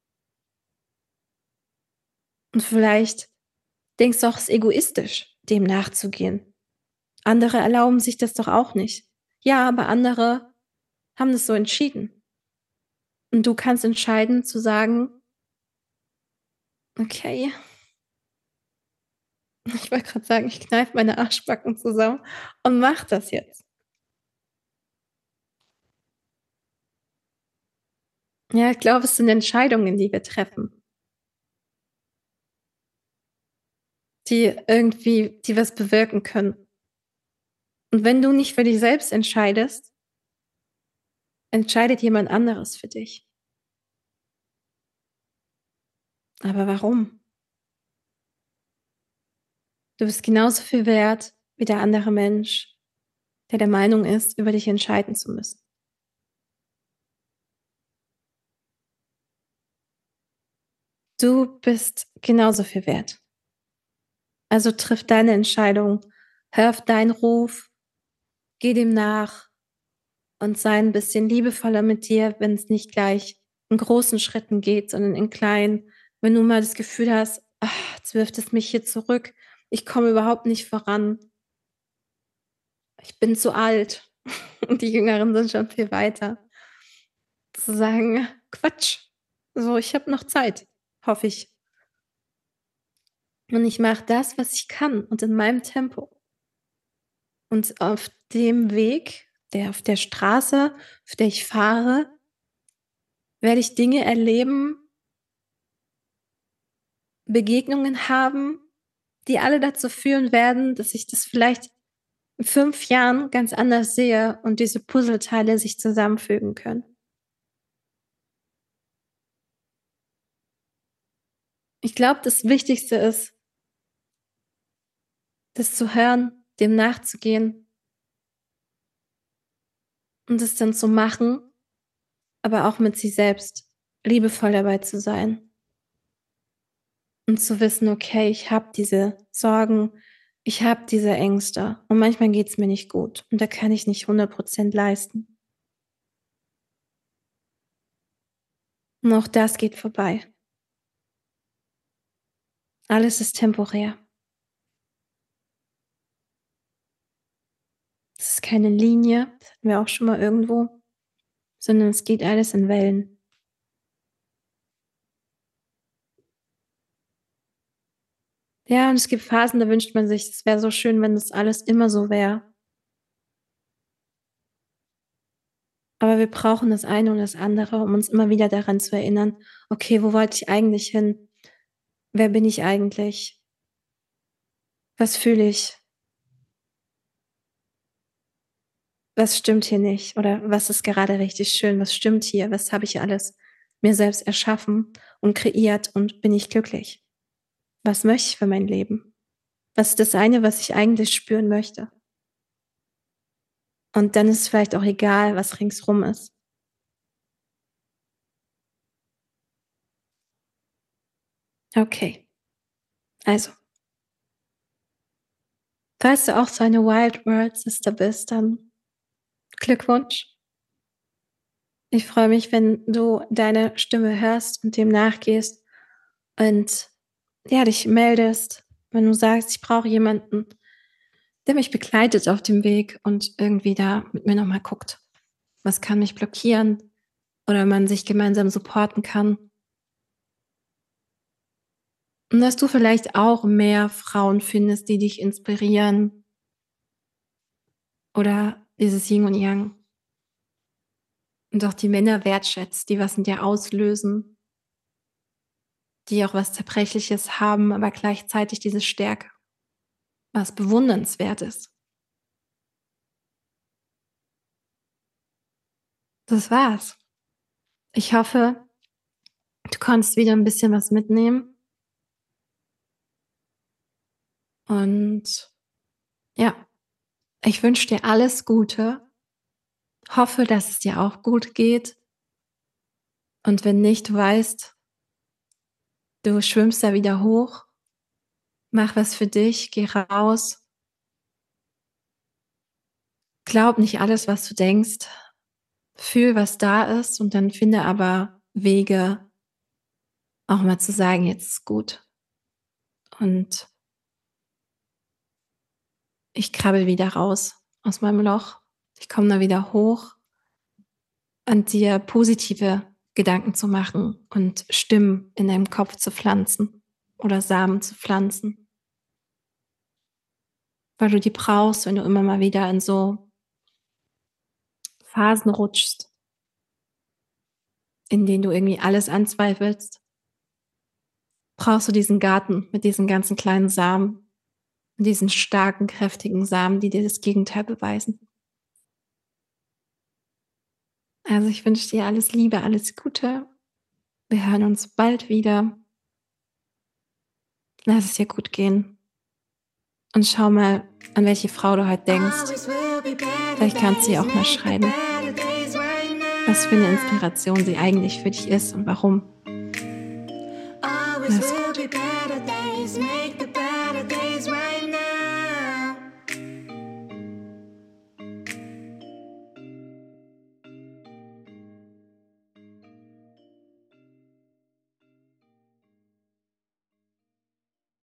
Und vielleicht denkst du auch, es ist egoistisch, dem nachzugehen. Andere erlauben sich das doch auch nicht. Ja, aber andere haben das so entschieden. Und du kannst entscheiden zu sagen „Okay“ ich wollte grad sagen, ich kneife meine Arschbacken zusammen und mache das jetzt. Ja, ich glaube, es sind Entscheidungen, die wir treffen. Die irgendwie die was bewirken können. Und wenn du nicht für dich selbst entscheidest entscheidet jemand anderes für dich. Aber warum? Du bist genauso viel wert wie der andere Mensch, der der Meinung ist, über dich entscheiden zu müssen. Du bist genauso viel wert. Also triff deine Entscheidung, hör auf deinen Ruf, geh dem nach und sei 'n bisschen liebevoller mit dir, wenn's nicht gleich in großen Schritten geht, sondern in kleinen. Wenn du mal das Gefühl hast: „Ah, jetzt wirft es mich hier zurück. Ich komme überhaupt nicht voran.“ „Ich bin zu alt.“ Und die Jüngeren sind schon viel weiter. Zu sagen: „Quatsch. So, ich habe noch Zeit, hoffe ich.“ Und ich mache das, was ich kann und in meinem Tempo. Und auf dem Weg, der auf der Straße, auf der ich fahre werde ich Dinge erleben Begegnungen haben, die alle dazu führen werden, dass ich das vielleicht in fünf Jahren ganz anders sehe und diese Puzzleteile sich zusammenfügen können. Ich glaube, das Wichtigste ist das zu hören, dem nachzugehen und es dann zu machen, aber auch mit sich selbst liebevoll dabei zu sein. Und zu wissen: „Okay, ich habe diese Sorgen, ich habe diese Ängste und manchmal geht's mir nicht gut und da kann ich nicht hundert Prozent leisten.“ Und auch das geht vorbei. Alles ist temporär. Es ist keine Linie, das hatten wir auch schon mal irgendwo, sondern es geht alles in Wellen. Ja, und es gibt Phasen, da wünscht man sich, es wäre so schön, wenn das alles immer so wäre. Aber wir brauchen das eine und das andere, um uns immer wieder daran zu erinnern: „Okay, wo wollte ich eigentlich hin? Wer bin ich eigentlich?“ Was fühle ich? Was stimmt hier nicht? Oder was ist gerade richtig schön? Was stimmt hier? Was habe ich alles mir selbst erschaffen und kreiert und bin ich glücklich? Was möchte ich für mein Leben? Was ist das eine, was ich eigentlich spüren möchte? Und dann ist es vielleicht auch egal, was ringsrum ist. Okay, also, falls du auch so eine Wild World Sister bist, dann Glückwunsch. Ich freue mich, wenn du deine Stimme hörst und dem nachgehst und ja, dich meldest, wenn du sagst, ich brauche jemanden, der mich begleitet auf dem Weg und irgendwie da mit mir nochmal guckt, was kann mich blockieren oder man sich gemeinsam supporten kann. Und dass du vielleicht auch mehr Frauen findest, die dich inspirieren oder dieses Yin und Yang und auch die Männer wertschätzt, die was in dir auslösen, die auch was Zerbrechliches haben, aber gleichzeitig diese Stärke, was bewundernswert ist. Das war's. Ich hoffe, du konntest wieder ein bisschen was mitnehmen und ja, ich wünsche dir alles Gute, hoffe, dass es dir auch gut geht und wenn nicht, du weißt, du schwimmst da wieder hoch, mach was für dich, geh raus, glaub nicht alles, was du denkst, fühl, was da ist und dann finde aber Wege, auch mal zu sagen, jetzt ist gut und ich krabbel wieder raus aus meinem Loch. Ich komme da wieder hoch, an dir positive Gedanken zu machen und Stimmen in deinem Kopf zu pflanzen oder Samen zu pflanzen, weil du die brauchst, wenn du immer mal wieder in so Phasen rutschst, in denen du irgendwie alles anzweifelst, brauchst du diesen Garten mit diesen ganzen kleinen Samen, mit diesen starken, kräftigen Samen, die dir das Gegenteil beweisen. Also ich wünsche dir alles Liebe, alles Gute. Wir hören uns bald wieder. Lass es dir gut gehen. Und schau mal, an welche Frau du heute denkst. Always will be better Vielleicht kannst du ihr days, auch mal make the schreiben, better days right now. was für eine Inspiration sie eigentlich für dich ist und warum.